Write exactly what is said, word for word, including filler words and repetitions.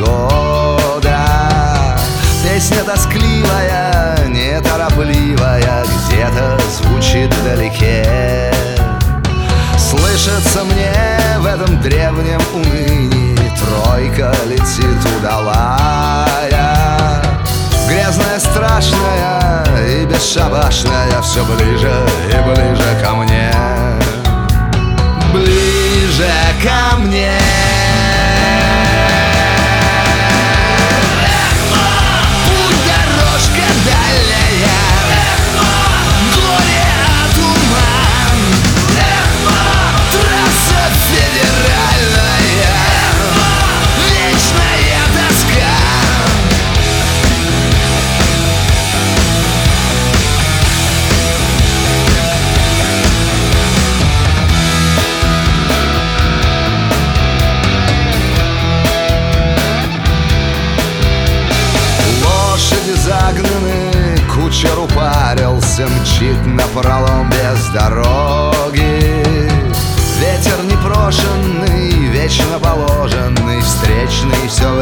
года. Песня тоскливая, неторопливая, где-то звучит вдалеке. Слышится мне в этом древнем унынии тройка летит удалая. Грязная, страшная и бесшабашная, все ближе и ближе ко мне. Ближе ко мне. Кучер упарился, мчит напролом без дороги. Ветер непрошенный, вечно положенный, встречный все